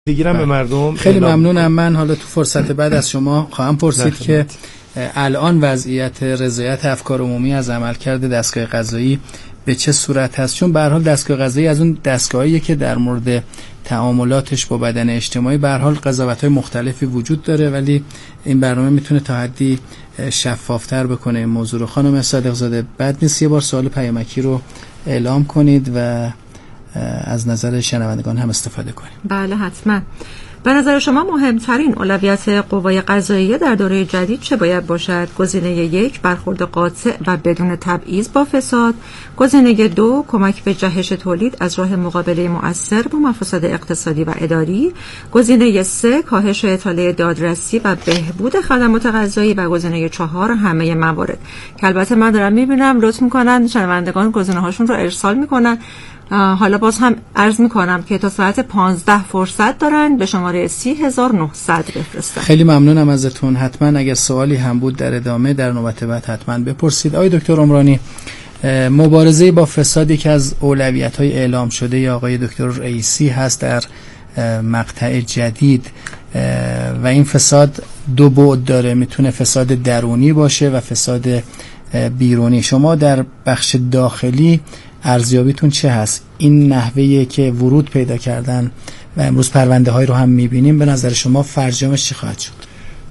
دیگرم به مردم. خیلی ممنونم. من حالا تو فرصت بعد از شما خواهم پرسید که الان وضعیت رضایت افکار عمومی از عملکرد دستگاه قضایی به چه صورت هست، چون به هر حال دستگاه قضایی از اون دستگاهیه که در مورد تعاملاتش با بدن اجتماعی به هر حال قضاوت‌های مختلفی وجود داره، ولی این برنامه میتونه تا حدی شفافتر بکنه این موضوع رو. خانم صادق زاده، بد نیست یه بار سوال پیامکی رو اعلام کنید و از نظر شنوندگان هم استفاده کنید. بله حتما. به نظر شما مهمترین اولویت قوای قضاییه در دوره جدید چه باید باشد؟ گزینه 1 برخورد قاطع و بدون تبعیض با فساد، گزینه 2 کمک به جهش تولید از راه مقابله مؤثر با مفاسد اقتصادی و اداری، گزینه 3 کاهش اطاله دادرسی و بهبود خدمات قضایی و گزینه 4 همه موارد. که البته من دارم میبینم لطف میکنن شنوندگان گزینه هاشون رو ارسال میکنن. حالا باز هم عرض میکنم که تا ساعت 15 فرصت دارن به شماره 30900 بفرستن. خیلی ممنونم ازتون. حتما اگر سوالی هم بود در ادامه در نوبت بعد حتما بپرسید. آقای دکتر عمرانی، مبارزه با فساد یکی از اولویت‌های اعلام شده ی آقای دکتر رئیسی هست در مقطع جدید و این فساد دو بعد داره، میتونه فساد درونی باشه و فساد بیرونی. شما در بخش داخلی ارزیابیتون چه هست؟ این نحوه‌ای که ورود پیدا کردن و امروز پرونده های رو هم میبینیم، به نظر شما فرجامش چی خواهد شد؟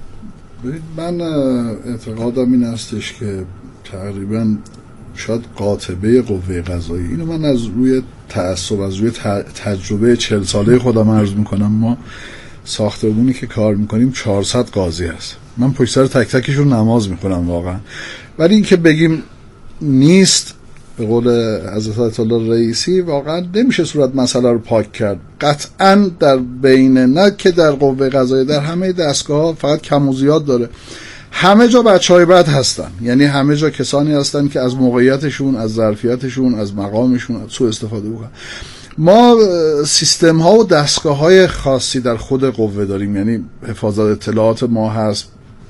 من اعتقادم این هستش که تقریبا شاید قاطبه قوه قضایی، اینو من از روی تعصب، از روی تجربه 40 ساله خودم عرض میکنم. ما ساختمونی که کار میکنیم 400 قاضی هست، من پشت سر تک تکشون نماز میخونم واقعا. ولی این که بگیم نیست، به قول حضرت آیت الله رئیسی، واقعا نمیشه صورت مسئله رو پاک کرد. قطعا در بین، نه که در قوه قضاییه، در همه دستگاه‌ها فقط کم و زیاد داره. همه جا بچهای بد هستن، یعنی همه جا کسانی هستن که از موقعیتشون، از ظرفیتشون، از مقامشون سوء استفاده میکنن. ما سیستم ها و دستگاه های خاصی در خود قوه داریم، یعنی حفاظت اطلاعات ما هست،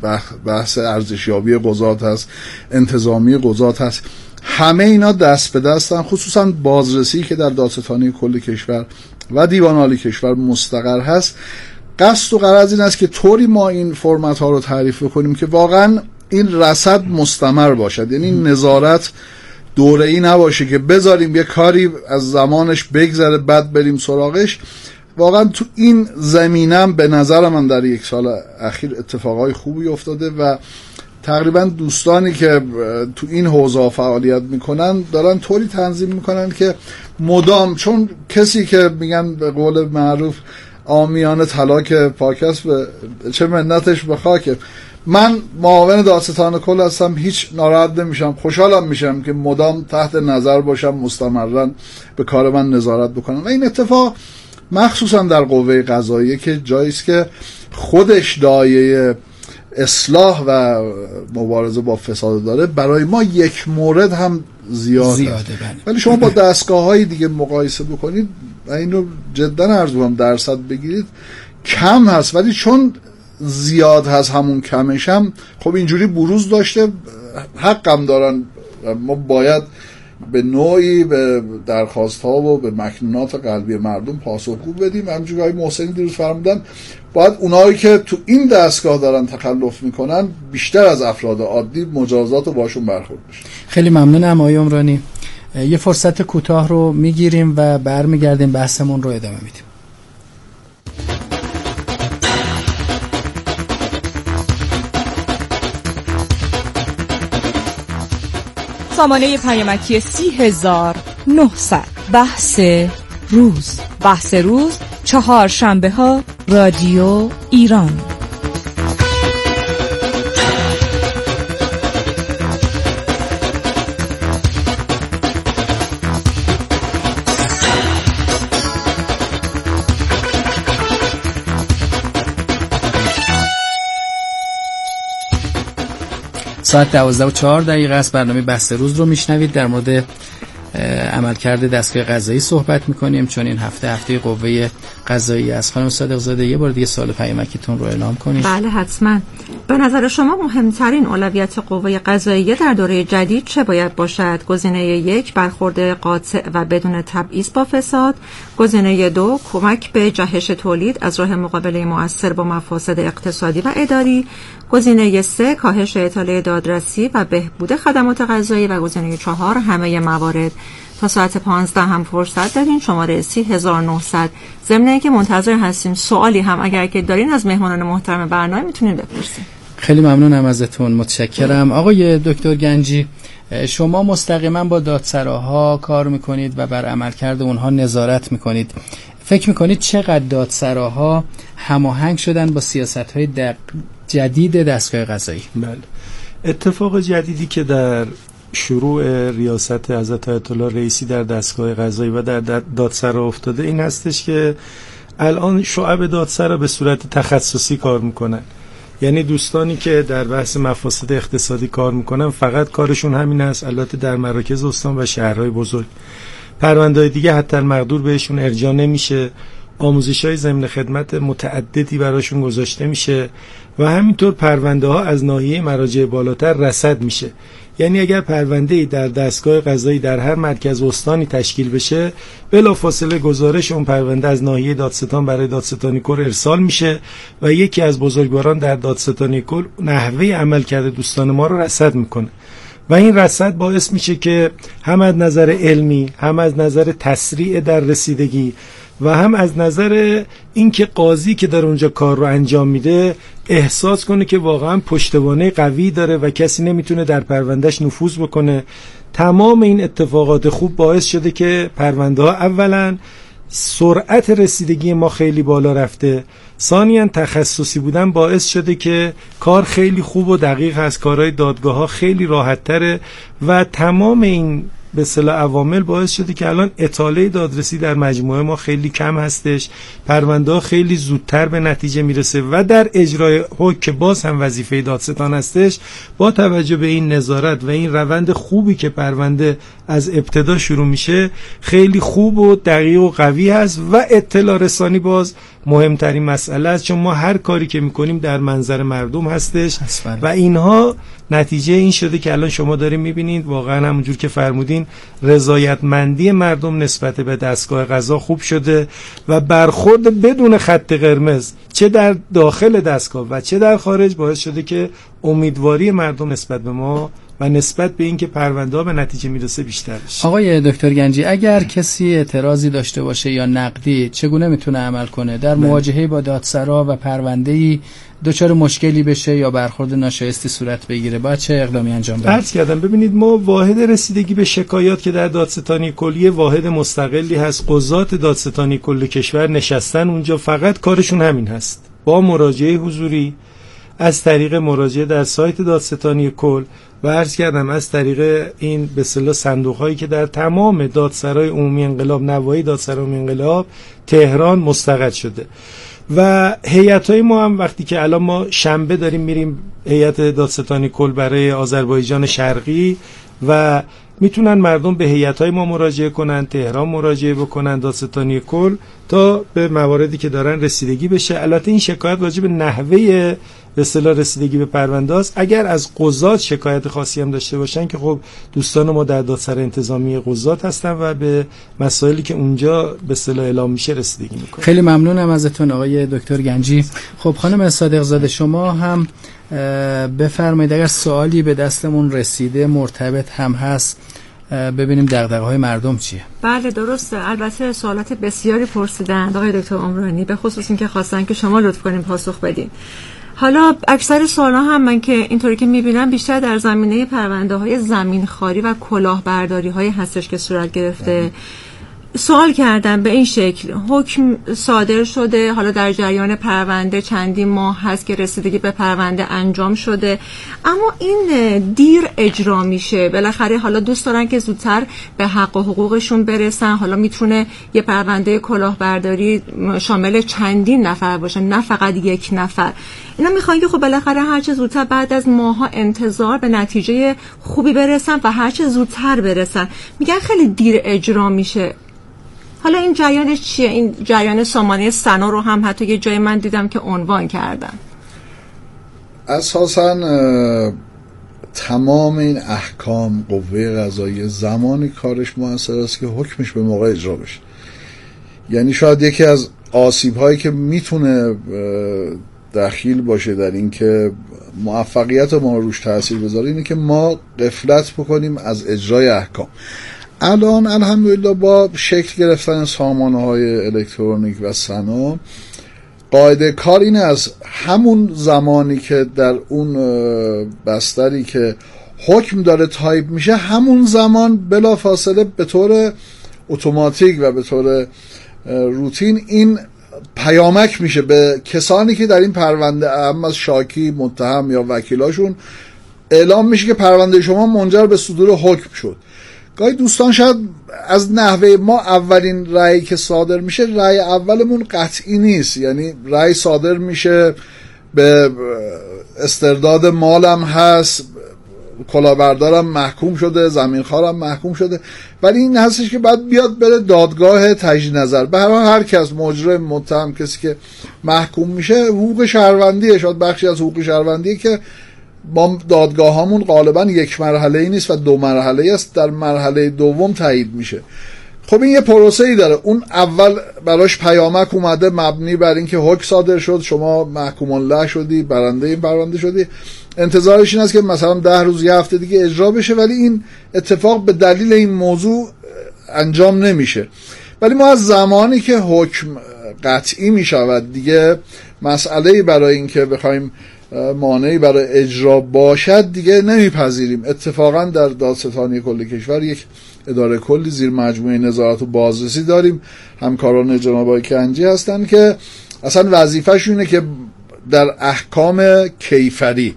بحث ارزشیابی قضات هست، انتظامی قضات هست. همه اینا دست به دستن، خصوصا بازرسی که در دادستانی کل کشور و دیوان عالی کشور مستقر هست. قصد و غرض این است که طوری ما این فرمت ها رو تعریف کنیم که واقعا این رصد مستمر باشد، یعنی نظارت دوره‌ای نباشه که بذاریم یه کاری از زمانش بگذره بعد بریم سراغش. واقعا تو این زمینم به نظر من در یک سال اخیر اتفاقای خوبی افتاده و تقریبا دوستانی که تو این حوزه فعالیت میکنن دارن طوری تنظیم میکنن که مدام، چون کسی که میگن به قول معروف عامیانه طلاق پاک است، چه منتش به خاک. من معاون دادستان کل هستم، هیچ ناراحت نمیشم، خوشحالم میشم که مدام تحت نظر باشم، مستمرا به کار من نظارت بکنم. و این اتفاق مخصوصا در قوه قضاییه که جاییست که خودش دایه اصلاح و مبارزه با فساد داره، برای ما یک مورد هم زیاده. ولی شما با دستگاه‌های دیگه مقایسه بکنید و اینو جدا عرض می‌کنم درصد بگیرید، کم هست. ولی چون زیاد هست همون کمش هم خب اینجوری بروز داشته، حقم دارن. ما باید به نوعی به درخواست ها و به مکنونات قلبی مردم پاسخگو بدیم. همونجوری که محسنی دیروز فرمودن، باید اونایی که تو این دستگاه دارن تخلف میکنن بیشتر از افراد عادی مجازات رو باشون برخورد بشه. خیلی ممنونم آقای عمرانی. یه فرصت کوتاه رو میگیریم و برمیگردیم بحثمون رو ادامه میدیم. سامانه پیامکی 30900. بحث روز 4 شنبه ها رادیو ایران. ساعت 12:04 است. برنامه بحث روز رو میشنوید. در مورد عملکرد دستگاه قضایی صحبت میکنیم، چون این هفته قوه قضایی است. خانم صادق زاده یه بار دیگه سوال پیامکتون رو اعلام کنید. بله حتما. به نظر شما مهمترین اولویت قوه قضاییه در دوره جدید چه باید باشد؟ گزینه 1 برخورد قاطع و بدون تبعیض با فساد، گزینه 2 کمک به جهش تولید از راه مقابله مؤثر با مفاسد اقتصادی و اداری، گزینه 3 کاهش اطاله دادرسی و بهبود خدمات قضایی و گزینه 4 همه موارد. تا ساعت 15 هم فرصت دارین. شماره 30900. ضمن اینکه منتظر هستیم سوالی هم اگر که دارین از مهمانان محترم برنامه میتونین بپرسین. خیلی ممنونم ازتون، متشکرم. آقای دکتر گنجی، شما مستقیما با دادسراها کار میکنید و بر عملکرد اونها نظارت میکنید. فکر میکنید چقدر دادسراها هماهنگ شدن با سیاست‌های جدید دستگاه قضایی؟ بله، اتفاق جدیدی که در شروع ریاست حضرت آیت الله رئیسی در دستگاه قضایی و در دادسرا افتاده این هستش که الان شعب دادسرا به صورت تخصصی کار میکنن. یعنی دوستانی که در بحث مفاسد اقتصادی کار میکنن فقط کارشون همین است، البته در مراکز استان و شهرهای بزرگ. پرونده‌های دیگه حتی المقدور بهشون ارجاع نمیشه، آموزش‌های ضمن خدمت متعددی براشون گذاشته میشه و همینطور پرونده ها از ناحیه مراجع بالاتر رصد میشه. یعنی اگر پرونده‌ای در دستگاه قضایی در هر مرکز استانی تشکیل بشه، بلافاصله گزارش اون پرونده از ناحیه دادستان برای دادستانی کل ارسال میشه و یکی از بزرگواران در دادستانی کل نحوه عملکرد دوستان ما رو رصد میکنه و این رصد باعث میشه که هم از نظر علمی، هم از نظر تسریع در رسیدگی و هم از نظر اینکه قاضی که در اونجا کار رو انجام میده احساس کنه که واقعا پشتوانه قوی داره و کسی نمیتونه در پروندهش نفوذ بکنه. تمام این اتفاقات خوب باعث شده که پرونده ها اولا سرعت رسیدگی ما خیلی بالا رفته، ثانیاً تخصصی بودن باعث شده که کار خیلی خوب و دقیق هست، کارهای دادگاه ها خیلی راحت تره و تمام این به اصطلاح عوامل باعث شده که الان اطاله دادرسی در مجموعه ما خیلی کم هستش، پرونده ها خیلی زودتر به نتیجه میرسه و در اجرای حکم که باز هم وظیفه دادستان هستش، با توجه به این نظارت و این روند خوبی که پرونده از ابتدا شروع میشه خیلی خوب و دقیق و قوی هست و اطلاع رسانی باز مهمترین مسئله است، چون ما هر کاری که میکنیم در منظر مردم هستش و اینها نتیجه این شده که الان شما دارین میبینید واقعا همونجور که فرمودین رضایتمندی مردم نسبت به دستگاه قضا خوب شده و برخورد بدون خط قرمز چه در داخل دستگاه و چه در خارج باعث شده که امیدواری مردم نسبت به ما و نسبت به اینکه پرونده ها به نتیجه میرسه بیشتر بشه. آقای دکتر گنجی، اگر کسی اعتراضی داشته باشه یا نقدی چگونه میتونه عمل کنه در مواجهه با دادسرا و پرونده‌ای دچار مشکلی بشه یا برخورد ناشایستی صورت بگیره؟ باید چه اقدامی انجام بده؟ عرض کردم ببینید، ما واحد رسیدگی به شکایات که در دادستانی کلی واحد مستقلی هست، قضات دادستانی کل کشور نشستن اونجا، فقط کارشون همین هست، با مراجعه حضوری از طریق مراجعه در سایت دادستانی کل و عرض کردم از طریق این به اصطلاح صندوق هایی که در تمام دادسرای عمومی انقلاب، نواحی دادسرای عمومی انقلاب تهران مستقر شده و هیئت‌های ما هم وقتی که الان ما شنبه داریم میریم هیئت دادستانی کل برای آذربایجان شرقی و میتونن مردم به هیئت‌های ما مراجعه کنن، تهران مراجعه بکنن، دادستانی کل، تا به مواردی که دارن رسیدگی بشه. البته این شکایت واجب نحوه به اصطلاح رسیدگی به پرونده است. اگر از قضات شکایت خاصی هم داشته باشن که خب دوستان ما در دادسر انتظامی قضات هستن و به مسائلی که اونجا به اصطلاح اعلام میشه رسیدگی میکنن. خیلی ممنونم ازتون آقای دکتر گنجی. خب خانم صادق زاده، شما هم بفرمایید اگر سوالی به دستمون رسیده مرتبط هم هست ببینیم دغدغه‌های مردم چیه. بله درسته، البته سوالات بسیاری پرسیدند آقای دکتر عمرانی، به خصوص اینکه خواستن که شما لطف کنین پاسخ بدین. حالا اکثر سوالا هم من که اینطوری که میبینم بیشتر در زمینه پرونده‌های زمینخواری و کلاهبرداری‌های هستش که صورت گرفته. سوال کردم به این شکل: حکم صادر شده، حالا در جریان پرونده چندین ماه هست که رسیدگی به پرونده انجام شده، اما این دیر اجرا میشه. بالاخره حالا دوست دارن که زودتر به حق و حقوقشون برسن. حالا میتونه یه پرونده کلاهبرداری شامل چندین نفر باشه، نه فقط یک نفر. اینا میخوان که خب بالاخره هرچه زودتر بعد از ماها انتظار به نتیجه خوبی برسن و هرچه زودتر برسن. میگن خیلی دیر اجرا میشه. حالا این جریانش چیه؟ این جریان سامانه سنا رو هم حتی یه جای من دیدم که عنوان کردن. اساساً تمام این احکام قوه قضاییه زمانی کارش موثر است که حکمش به موقع اجرا بشه. یعنی شاید یکی از آسیب‌هایی که میتونه دخیل باشه در این که موفقیت ما روش تأثیر بذاره اینه که ما غفلت بکنیم از اجرای احکام. الان الحمدلله با شکل گرفتن سامانه‌های الکترونیک و سنا، قاعده کار اینه از همون زمانی که در اون بستری که حکم داره تایپ میشه، همون زمان بلافاصله به طور اتوماتیک و به طور روتین این پیامک میشه به کسانی که در این پرونده، اهم از شاکی، متهم یا وکیلاشون، اعلام میشه که پرونده شما منجر به صدور حکم شد. گاهی دوستان شاید از نحوه ما اولین رأی که صادر میشه، رأی اولمون قطعی نیست، یعنی رأی صادر میشه به استرداد مالم هست، کلاهبردارم محکوم شده، زمینخوارم محکوم شده، ولی این هستش که بعد بیاد بره دادگاه تجدید نظر. به هر کس، مجرم، متهم، کسی که محکوم میشه، حقوق شهروندیه، شاید بخشی از حقوق شهروندیه که با دادگاه هامون غالبا یک مرحله ای نیست و 2 مرحله است، در مرحله دوم تایید میشه. خب این یه پروسه ای داره. اون اول براش پیامک اومده مبنی بر اینکه حکم صادر شد، شما محکوم الله شدی، برنده این پرونده شدی، انتظارش این است که مثلا 10 روز، یه هفته دیگه اجرا بشه، ولی این اتفاق به دلیل این موضوع انجام نمیشه. ولی ما از زمانی که حکم قطعی میشود دیگه مسئله‌ای برای اینکه بخوایم مانعی برای اجرا باشد دیگه نمیپذیریم. اتفاقا در دادستانی کل کشور یک اداره کلی زیر مجموعه نظارت و بازرسی داریم، همکاران جناب آقای کنجی هستن که اصلا وظیفه‌شون اینه که در احکام کیفری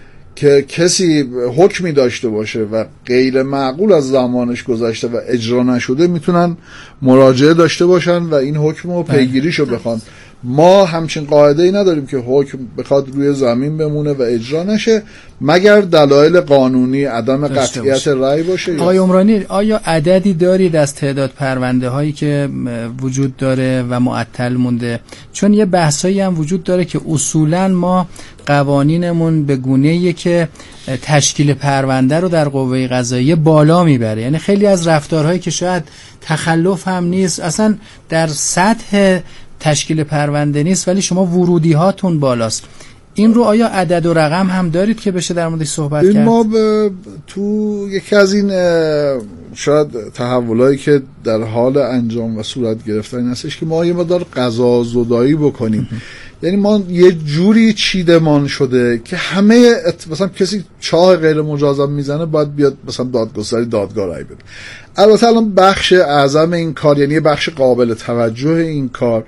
که کسی حکمی داشته باشه و غیر معقول از زمانش گذشته و اجرا نشده، میتونن مراجعه داشته باشن و این حکم رو پیگیریشو بخوان. ما همچین قاعده ای نداریم که حکم بخواد روی زمین بمونه و اجرا نشه مگر دلایل قانونی عدم قطعیت رأی باشه. آقای عمرانی، آیا عددی دارید از تعداد پرونده هایی که وجود داره و معطل مونده؟ چون یه بحثایی هم وجود داره که اصولا ما قوانینمون به گونه‌ایه که تشکیل پرونده رو در قوه قضاییه بالا میبره. یعنی خیلی از رفتارهایی که شاید تخلف هم نیست، اصلا در سطح تشکیل پرونده نیست، ولی شما ورودی هاتون بالاست. این رو آیا عدد و رقم هم دارید که بشه در موردش صحبت کرد؟ ما تو یکی از این شاید تحولایی که در حال انجام و صورت گرفتن هستش که ما یه مقدار قضا زدایی بکنیم. یعنی ما یه جوری چیدمان شده که همه مثلا کسی چاه غیر مجازم میزنه باید بیاد مثلا دادگستری دادگاه رای بده. البته الان بخش اعظم این کار، یعنی بخش قابل توجه این کار،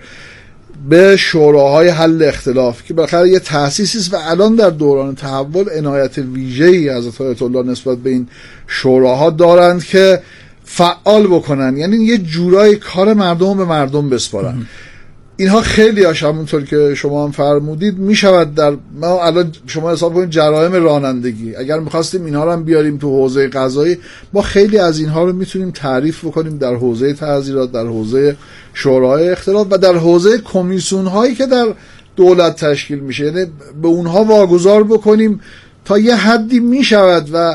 به شوراهای حل اختلاف که بالاخره یه تأسیسی است و الان در دوران تحول عنایت ویژه‌ای حضرت آیت الله نسبت به این شوراها دارند که فعال بکنن، یعنی یه جورای کار مردم به مردم بسپارن. اینها خیلی هاش همونطور که شما هم فرمودید میشود در ما الان شما حساب کنید جرایم رانندگی، اگر میخواستیم اینها رو هم بیاریم تو حوزه قضایی، ما خیلی از اینها رو میتونیم تعریف بکنیم در حوزه تعزیرات، در حوزه شورای اختلاف و در حوزه کمیسیون هایی که در دولت تشکیل میشه، یعنی به اونها واگذار بکنیم تا یه حدی میشود و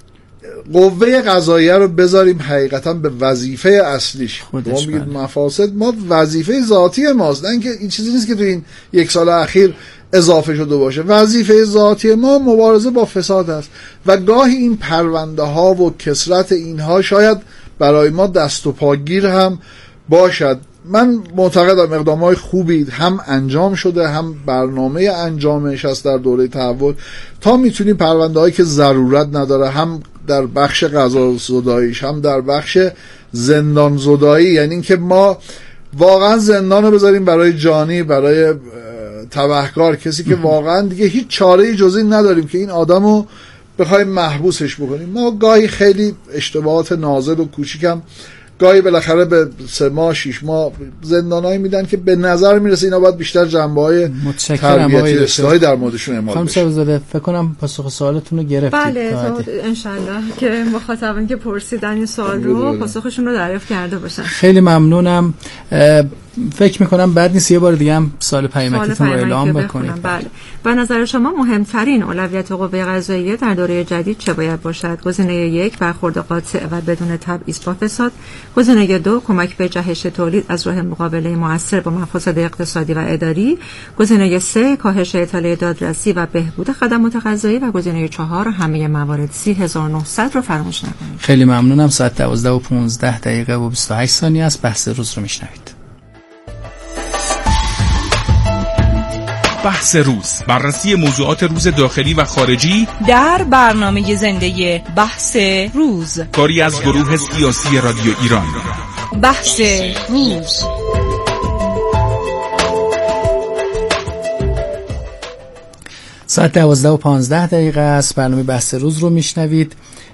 قوه قضاییه رو بذاریم حقیقتا به وظیفه اصلیش. ما میگید مفاسد، ما وظیفه ذاتی ماست، نه اینکه این چیزی نیست که تو این 1 سال اخیر اضافه شده باشه. وظیفه ذاتی ما مبارزه با فساد است و گاهی این پرونده ها و کثرت اینها شاید برای ما دست و پاگیر هم باشد. من معتقدم اقدامات خوبی هم انجام شده، هم برنامه انجامش هست در دوره تحول، تا میتونیم پرونده هایی که ضرورت نداره، هم در بخش قضا زداییش هم در بخش زندان زدایی، یعنی اینکه ما واقعا زندان رو بذاریم برای جانی، برای تبهکار، کسی که واقعا دیگه هیچ چاره‌ای جز این نداریم که این آدمو بخوایم محبوسش بکنیم. ما گاهی خیلی اشتباهات نازل و کوچیکم گاهی بالاخره به 3 ماه 6 ماه زندانایی میدن که به نظر میرسه اینا باید بیشتر جنبه‌های تربیتی اصلاحی در موردشون اعمال بشه. خانم سبزاده فکر کنم پاسخ سوالتون رو گرفتید. بله انشالله که مخاطبان که پرسیدن این سوال رو پاسخشون رو دریافت کرده باشن. خیلی ممنونم. فکر میکنم بعد نیست یه بار دیگه هم سوال پیامکیتون رو اعلام بکنید. بله. به نظر شما مهمترین اولویت قوه قضاییه در دوره جدید چه باید باشد؟ گزینه 1 برخورد قاطع و بدون تبعیض با فساد، گزینه 2 کمک به جهش تولید از راه مقابله مؤثر با مفاسد اقتصادی و اداری، گزینه 3 کاهش اطلاع دادرسی و بهبود خدمات قضایی و گزینه 4 همه موارد 30900 رو فراموش نکنید. خیلی ممنونم. ساعت 12:15 و 28 ثانیه است. بحث روز رو میشنوید. بحث روز، بررسی موضوعات روز داخلی و خارجی در برنامه زنده بحث روز، کاری از گروه سیاسی رادیو ایران. بحث روز. ساعت 12:15 است. برنامه بحث روز رو میشنوید.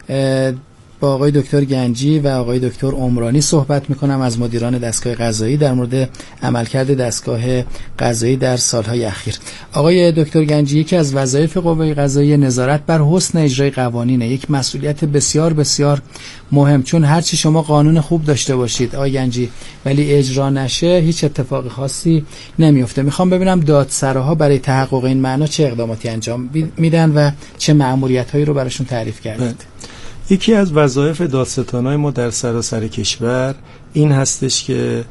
با آقای دکتر گنجی و آقای دکتر عمرانی صحبت میکنم از مدیران دستگاه قضایی در مورد عملکرد دستگاه قضایی در سالهای اخیر. آقای دکتر گنجی، یکی از وظایف قوه قضاییه نظارت بر حسن اجرای قوانینه، یک مسئولیت بسیار بسیار مهم، چون هرچی شما قانون خوب داشته باشید آقای گنجی ولی اجرا نشه هیچ اتفاق خاصی نمیفته. میخوام ببینم دادسراها برای تحقق این معنا چه اقداماتی انجام میدن و چه مأموریت‌هایی رو براشون تعریف کردید. یکی از وظایف دادستانای ما در سراسر کشور این هستش که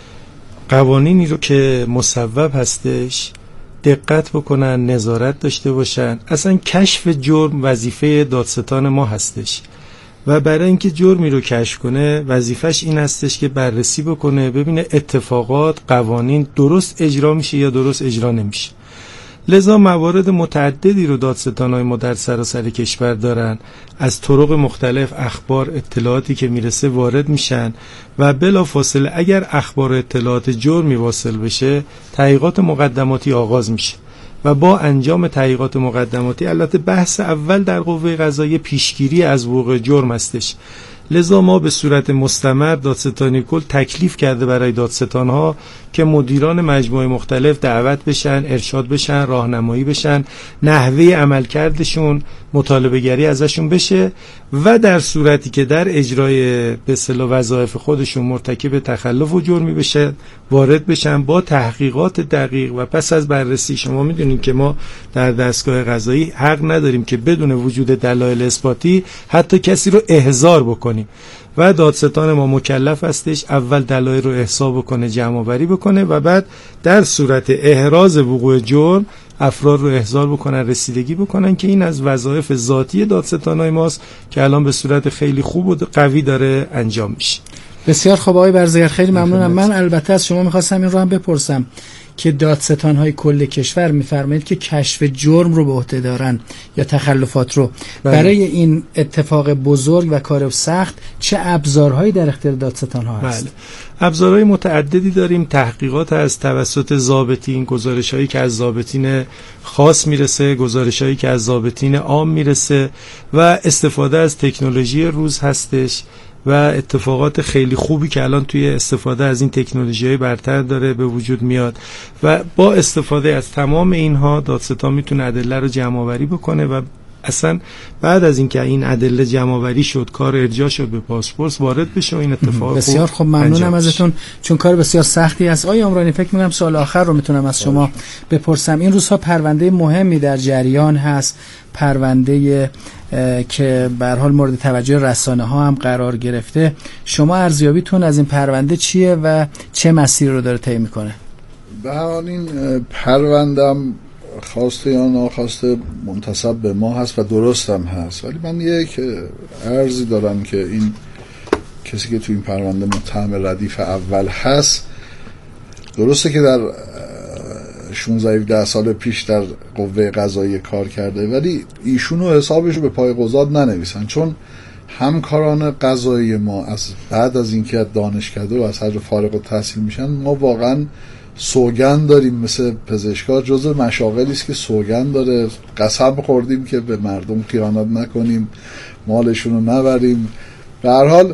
قوانینی رو که مصوب هستش دقت بکنن، نظارت داشته باشن. اصلا کشف جرم وظیفه دادستان ما هستش و برای اینکه جرمی رو کشف کنه وظیفش این هستش که بررسی بکنه، ببینه اتفاقات، قوانین درست اجرا میشه یا درست اجرا نمیشه. لذا موارد متعددی رو دادستان‌های ما در سراسر کشور دارن، از طرق مختلف اخبار، اطلاعاتی که میرسه وارد میشن و بلافاصله اگر اخبار و اطلاعات جرمی واصل بشه تحقیقات مقدماتی آغاز میشه و با انجام تحقیقات مقدماتی، البته بحث اول در قوه قضاییه پیشگیری از وقوع جرم هستش، لذا ما به صورت مستمر دادستانی کل تکلیف کرده برای دادستانها که مدیران مجموعه مختلف دعوت بشن، ارشاد بشن، راهنمایی بشن، نحوه عملکردشون مطالبه گری ازشون بشه و در صورتی که در اجرای به اصطلاح وظایف خودشون مرتکب تخلف و جرمی بشه وارد بشن با تحقیقات دقیق و پس از بررسی. شما میدونید که ما در دستگاه قضایی حق نداریم که بدون وجود دلایل اثباتی حتی کسی رو احضار بکنیم و دادستان ما مکلف هستش اول دلایل رو احصا بکنه، جمع آوری بکنه و بعد در صورت احراز وقوع جرم افراد رو احضار بکنن، رسیدگی بکنن که این از وظایف ذاتی دادستانای ماست که الان به صورت خیلی خوب و قوی داره انجام میشه. بسیار خوب آقای برزگر، خیلی ممنونم. من البته از شما میخواستم این رو هم بپرسم که دادستان‌های کل کشور می‌فرمایید که کشف جرم رو به عهده دارن یا تخلفات رو. برای این اتفاق بزرگ و کار سخت چه ابزارهایی در اختیار دادستان‌ها هست؟ بله. ابزارهای متعددی داریم. تحقیقات از توسط ضابطین، گزارش‌هایی که از ضابطین خاص میرسه، گزارش‌هایی که از ضابطین عام میرسه و استفاده از تکنولوژی روز هستش و اتفاقات خیلی خوبی که الان توی استفاده از این تکنولوژی‌های برتر داره به وجود میاد و با استفاده از تمام اینها دادستان میتونه ادله رو جمع آوری بکنه و اصلا بعد از اینکه این ادله جمع آوری شد، کار ارجاع شد به پاسپورت وارد بشه و این اتفاق بسیار خوب. ممنونم ازتون چون کار بسیار سختی است. آقای عمرانی، فکر می‌کنم سوال آخر رو میتونم از شما بپرسم. این روزها پرونده مهمی در جریان هست، پرونده که به هر حال مورد توجه رسانه‌ها هم قرار گرفته. شما ارزیابیتون از این پرونده چیه و چه مسیری رو داره طی میکنه؟ به هر حال این پروندم خواسته یا ناخواسته منتسب به ما هست و درست هم هست، ولی من یک عرضی دارم که این کسی که تو این پرونده متهم ردیف اول هست، درسته که در 16-17 سال پیش در قوه قضاییه کار کرده ولی ایشونو حسابشو به پای قضات ننویسن، چون همکاران قضایی ما از بعد از اینکه دانشکده و از حد فارغ التحصیل میشن، ما واقعا سوگند داریم. مثل پزشکا جزء مشاغلی است که سوگند داره، قسم خوردیم که به مردم خیانت نکنیم، مالشون رو نبریم. به هر حال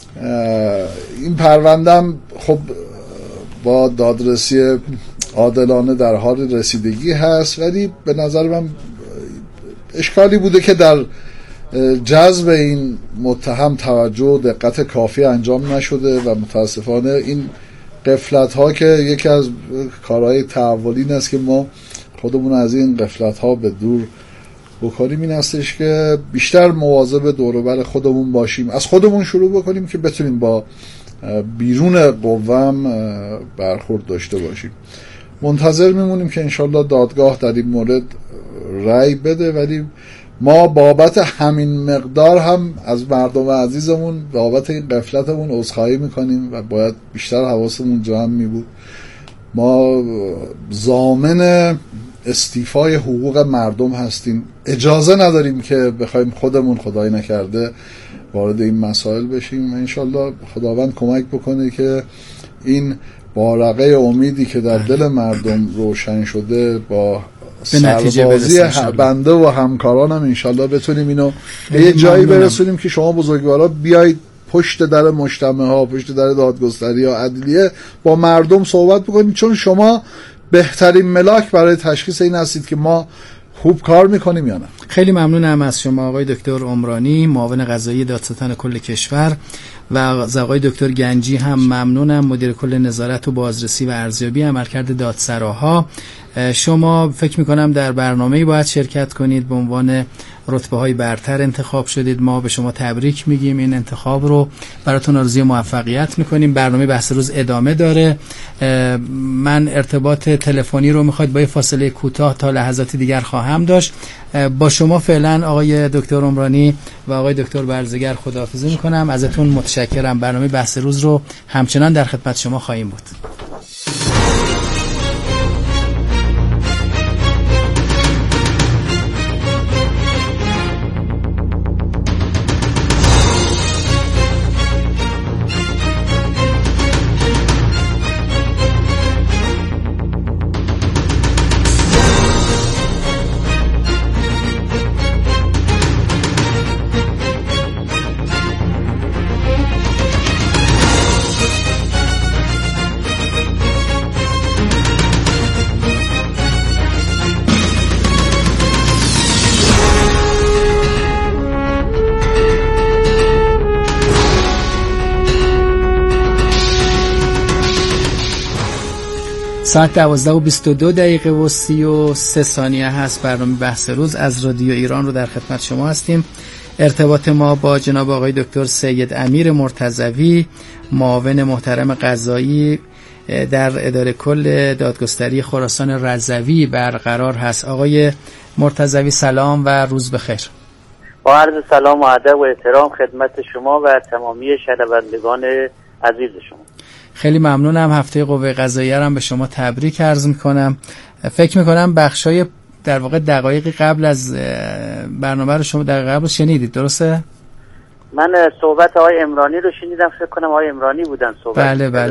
این پروندم خب با دادرسی عادلانه در حال رسیدگی هست، ولی به نظر من اشکالی بوده که در جذب این متهم توجه و دقت کافی انجام نشده و متاسفانه این غفلت ها که یکی از کارهای تحولی این است که ما خودمون از این غفلت ها به دور بکنیم. این هستش که بیشتر مواظب دور و بر خودمون باشیم، از خودمون شروع بکنیم که بتونیم با بیرون قوام برخورد داشته باشیم. منتظر میمونیم که انشالله دادگاه در این مورد رأی بده، ولی ما بابت همین مقدار هم از مردم عزیزمون بابت این غفلتمون عذرخواهی میکنیم و باید بیشتر حواسمون جمع میبود. ما ضامن استیفای حقوق مردم هستیم، اجازه نداریم که بخوایم خودمون خدای نکرده وارد این مسائل بشیم. انشالله خداوند کمک بکنه که این بارقه امیدی که در دل مردم روشن شده با سربازی بنده و همکارانم انشالله بتونیم اینو به یه جایی برسونیم که شما بزرگوارا بیایید پشت در مجتمع ها، پشت در دادگستری ها، عدلیه با مردم صحبت بکنید، چون شما بهترین ملاک برای تشخیص این هستید که ما خوب کار میکنیم یا نه. خیلی ممنونم از شما آقای دکتر عمرانی، معاون قضایی دادستان کل کشور، و از آقای دکتر گنجی هم ممنونم، مدیر کل نظارت و بازرسی و ارزیابی عملکرد دادسراها. شما فکر میکنم در برنامه‌ای باید شرکت کنید، به عنوان رتبه‌های برتر انتخاب شدید. ما به شما تبریک میگیم، این انتخاب رو براتون آرزوی موفقیت میکنیم. برنامه بحث روز ادامه داره. من ارتباط تلفنی رو میخواید با فاصله کوتاه تا لحظات دیگر خواهم داشت. با شما فعلا آقای دکتر عمرانی و آقای دکتر برزگر خداحافظی میکنم، ازتون متشکرم. برنامه بحث روز رو همچنان در خدمت شما خواهیم بود. ساعت 12:22 و 33 ثانیه هست. برنامه بحث روز از رادیو ایران رو در خدمت شما هستیم. ارتباط ما با جناب آقای دکتر سید امیر مرتضوی، معاون محترم قضایی در اداره کل دادگستری خراسان رضوی برقرار هست. آقای مرتضوی سلام و روز بخیر. با عرض سلام و ادب و احترام خدمت شما و تمامی شنوندگان عزیز شما. خیلی ممنونم. هفته قوه قضاییه هم به شما تبریک عرض میکنم. فکر میکنم بخشای در واقع دقایقی قبل از برنامه رو شما دقیقه قبل شنیدید، درسته؟ من صحبت آقای عمرانی رو شنیدم، فکر کنم آقای عمرانی بودن صحبت.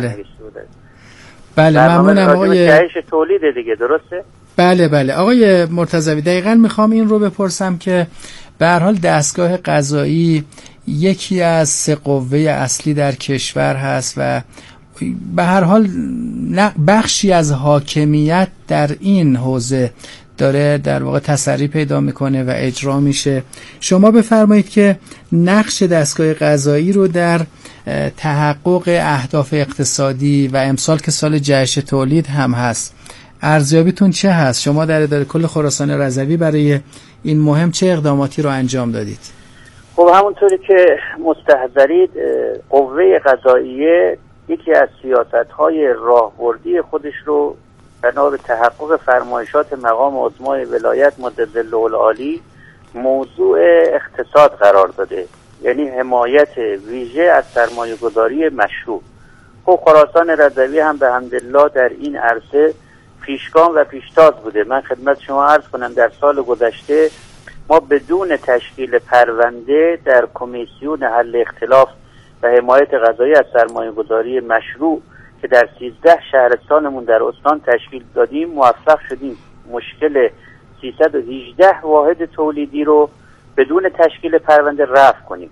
بله ممنونم. آقای جهش تولید دیگه، درسته؟ بله آقای مرتضوی، دقیقاً میخوام این رو بپرسم که به هر حال دستگاه قضایی یکی از سه قوه اصلی در کشور هست و به هر حال بخشی از حاکمیت در این حوزه داره در واقع تسری پیدا میکنه و اجرا میشه. شما بفرمایید که نقش دستگاه قضایی رو در تحقق اهداف اقتصادی و امسال که سال جشن تولید هم هست، ارزیابیتون چه هست؟ شما در اداره کل خراسان رضوی برای این مهم چه اقداماتی رو انجام دادید؟ خب همونطوری که مستحضرید، قوه قضاییه یکی از سیاست‌های راهبردی خودش رو بنا به تحقق فرمایشات مقام عظمای ولایت مدظله العالی موضوع اقتصاد قرار داده، یعنی حمایت ویژه از سرمایه‌گذاری مشروع. خب خراسان رضوی هم به حمدالله در این عرصه پیشگام و پیشتاز بوده. من خدمت شما عرض کنم در سال گذشته ما بدون تشکیل پرونده در کمیسیون حل اختلاف و حمایت قضایی از سرمایه‌گذاری مشروع که در 13 شهرستانمون در استان تشکیل دادیم موفق شدیم مشکل 318 واحد تولیدی رو بدون تشکیل پرونده رفع کنیم.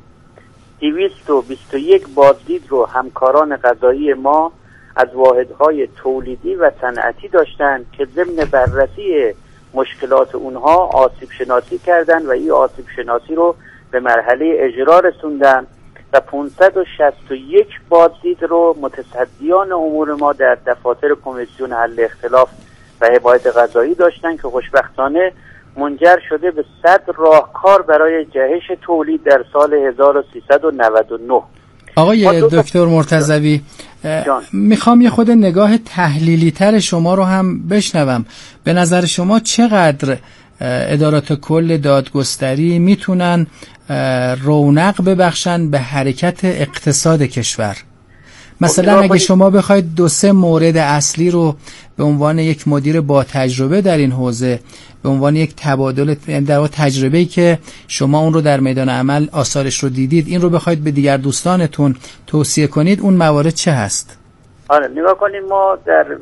221 بازدید رو همکاران قضایی ما از واحدهای تولیدی و صنعتی داشتن که ضمن بررسی مشکلات اونها آسیب شناسی کردن و این آسیب شناسی رو به مرحله اجرا رسوندن و 561 بازدید رو متصدیان امور ما در دفاتر کمیسیون حل اختلاف و حمایت قضایی داشتن که خوشبختانه منجر شده به 100 راهکار برای جهش تولید در سال 1399. آقای دکتر مرتضوی، میخوام یه خود نگاه تحلیلی تر شما رو هم بشنوم. به نظر شما چقدر ادارات کل دادگستری میتونن رونق ببخشن به حرکت اقتصاد کشور؟ مثلا اگه شما بخواید 2-3 مورد اصلی رو به عنوان یک مدیر با تجربه در این حوزه، به عنوان یک تبادل در تجربه‌ای که شما اون رو در میدان عمل آثارش رو دیدید، این رو بخواید به دیگر دوستانتون توصیه کنید، اون موارد چه هست؟ آره نگاه کنیم، ما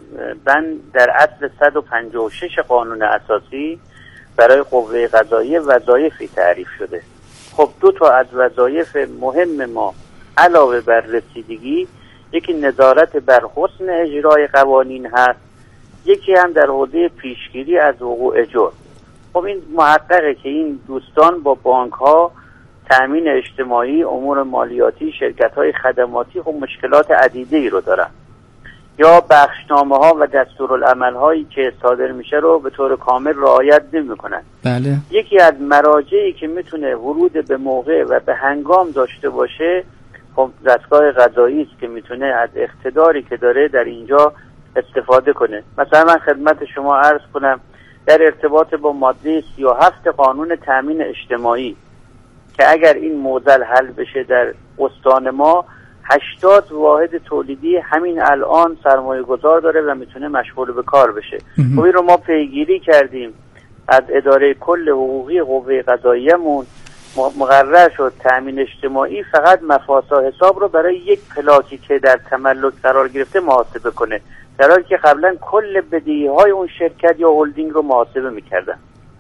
در اصل 156 قانون اساسی برای قوه قضاییه وظایفی تعریف شده. خب 2 تا از وظایف مهم ما علاوه بر رسیدگی، یکی نظارت بر حسن اجرای قوانین هست، یکی هم در حوزه پیشگیری از وقوع جرم. خب این محققه که این دوستان با بانک ها، تأمین اجتماعی، امور مالیاتی، شرکت های خدماتی خب مشکلات عدیده ای رو دارن، یا بخشنامه ها و دستورالعمل هایی که صادر میشه رو به طور کامل رعایت نمیکنن. بله. یکی از مراجعی که میتونه ورود به موقع و به هنگام داشته باشه خب دستگاه قضایی است که میتونه از اقتداری که داره در اینجا استفاده کنه. مثلا من خدمت شما عرض کنم در ارتباط با ماده 37 قانون تأمین اجتماعی که اگر این معضل حل بشه در استان ما 80 واحد تولیدی همین الان سرمایه گذار داره و میتونه مشغول به کار بشه. خب این رو ما پیگیری کردیم از اداره کل حقوقی قوه قضاییمون، مقرر شد تأمین اجتماعی فقط مفاسا حساب رو برای یک پلاکی که در تملک قرار گرفته محاسبه کنه، در حالی که قبلا کل بدهی‌های اون شرکت یا هلدینگ رو محاسبه میکردن.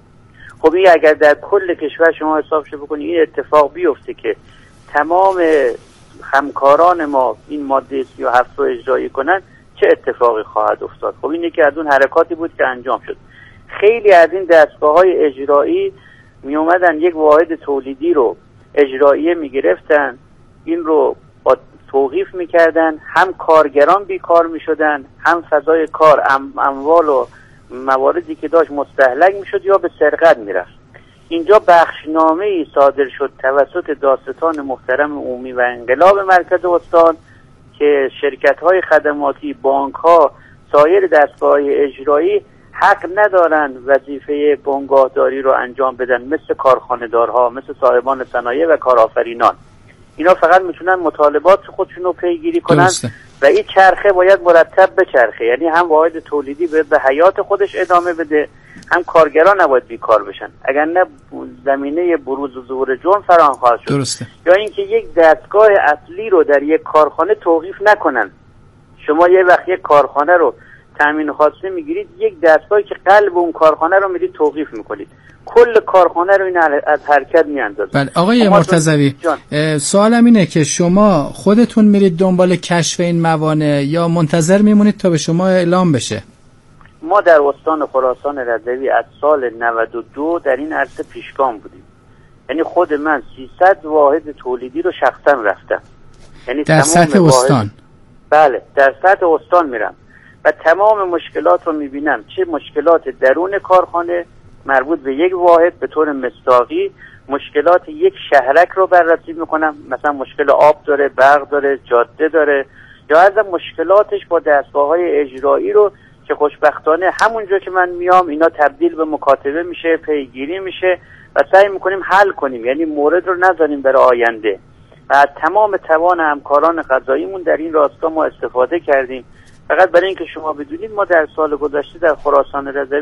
خب این اگر در کل کشور شما حسابش بکنید این اتفاق بیفته که تمام همکاران ما این ماده 37 رو اجرایی کنن، چه اتفاقی خواهد افتاد؟ خب این یکی از اون حرکاتی بود که انجام شد. خیلی از این دستگاه‌های اجرایی می اومدن یک واحد تولیدی رو اجراییه می گرفتن، این رو با توقیف می کردن، هم کارگران بیکار می شدن، هم فضای کار اموال و مواردی که داشت مستهلک می شد یا به سرقت می رفت. اینجا بخشنامه ای صادر شد توسط دادستان محترم عمومی و انقلاب مرکز استان که شرکت های خدماتی، بانک ها، سایر دستگاه های اجرایی حق ندارن وظیفه بنگاهداری رو انجام بدن، مثل کارخانه‌دارها، مثل صاحبان صنایع و کارآفرینان. اینا فقط میتونن مطالبات خودشون رو پیگیری کنن و این چرخه باید مرتب بچرخه، یعنی هم واحد تولیدی به حیات خودش ادامه بده، هم کارگران نباید بیکار بشن، اگر نه زمینه بروز و ظهور جرم فراهم خواهد شد. درسته. یا اینکه یک دستگاه اصلی رو در یک کارخانه توقیف نکنن. شما یه وقت یک کارخانه رو تامین خاصه میگیرید، یک دستگاهی که قلب اون کارخانه رو میرید توقیف میکنید، کل کارخانه رو این از حرکت میاندازه. بله آقای مرتضوی، سوالم اینه که شما خودتون میرید دنبال کشف این موانع یا منتظر میمونید تا به شما اعلام بشه؟ ما در استان خراسان رضوی از سال 92 در این عرصه پیشگام بودیم. یعنی خود من 300 واحد تولیدی رو شخصا رفتم، یعنی در سطح استان. بله در سطح استان میرم و تمام مشکلات رو میبینم، چه مشکلات درون کارخانه مربوط به یک واحد به طور مصداقی، مشکلات یک شهرک رو بررسی میکنم، مثلا مشکل آب داره، برق داره، جاده داره، یا از مشکلاتش با دستگاه‌های اجرایی رو که خوشبختانه همونجا که من میام اینا تبدیل به مکاتبه میشه، پیگیری میشه و سعی میکنیم حل کنیم، یعنی مورد رو نذاریم برای آینده. و از تمام توان همکاران قضاییمون در این راستا ما استفاده کردیم. فقط برای اینکه شما بدونید ما در سال گذشته در خراسان رضوی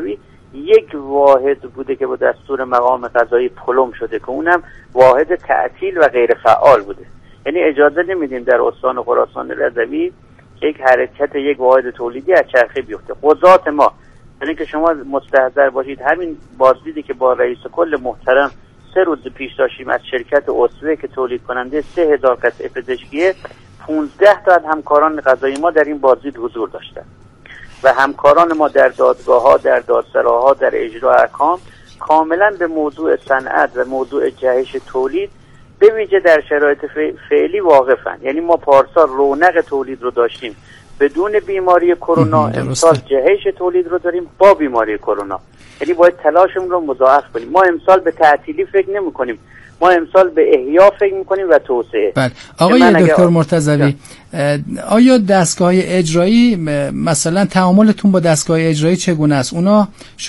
یک واحد بوده که با دستور مقام قضایی پلم شده که اونم واحد تعطیل و غیر فعال بوده. یعنی اجازه نمیدیم در استان خراسان رضوی یک حرکت یک واحد تولیدی از چرخه بیفته. قضات ما، یعنی که شما مستحضر باشید همین بازدیدی که با رئیس کل محترم 3 روز پیش داشتیم از شرکت اسوه که تولید کننده 3000 قطعه پزشکیه، 15 تا از همکاران قضایی ما در این بازدید حضور داشتند و همکاران ما در دادگاه‌ها، در دادسراها، در اجرا احکام کاملا به موضوع صنعت و موضوع جهش تولید به ویژه در شرایط فعلی واقفن. یعنی ما پارسال رونق تولید رو داشتیم بدون بیماری کرونا، امسال جهش تولید رو داریم با بیماری کرونا. یعنی باید تلاشمون رو مضاعف کنیم. ما امسال به تعطیلی فکر نمی کنیم، ما امسال به احیا فکر میکنیم و توسعه. بله آقای دکتر مرتضوی، آیا دستگاه اجرایی مثلا تعاملتون با دستگاه اجرایی چگونه است؟ اونا